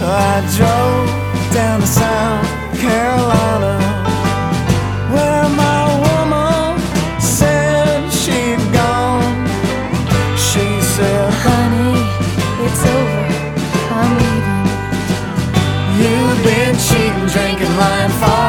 I drove down to South Carolina, where my woman said she'd gone. She said, honey, it's over, I'm leaving. you've been cheating, drinking, lying, falling